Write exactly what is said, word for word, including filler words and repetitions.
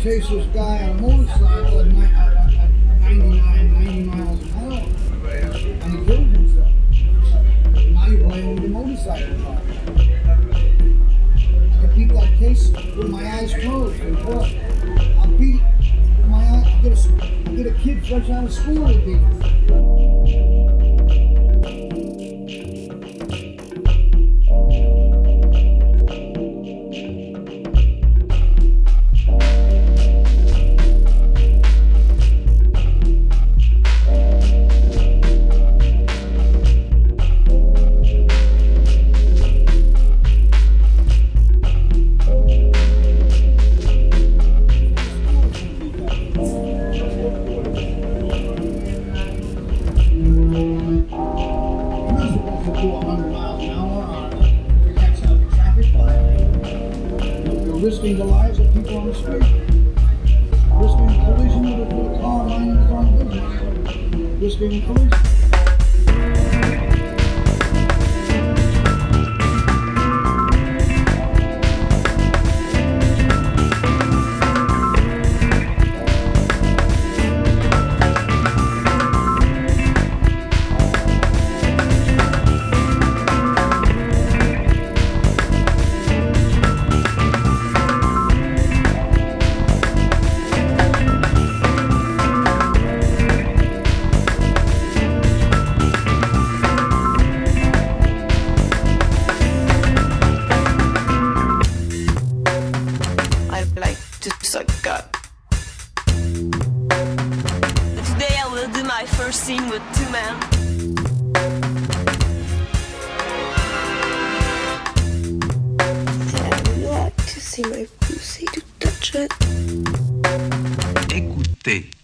chase this guy on a motorcycle at, ni- at, at, at ninety-nine, ninety miles an hour, and he killed himself. Now you're playing with the motorcycle driver. I can beat that case with my eyes closed. And what? I'll beat it with my eyes. I'll get a, I'll get a kid fresh out of school to beat it. Risking the lives of people on the street, risking a collision with a, with a car minding its own business, risking a collision. My first scene with two men. I would like to see my pussy to touch it. Écoutez.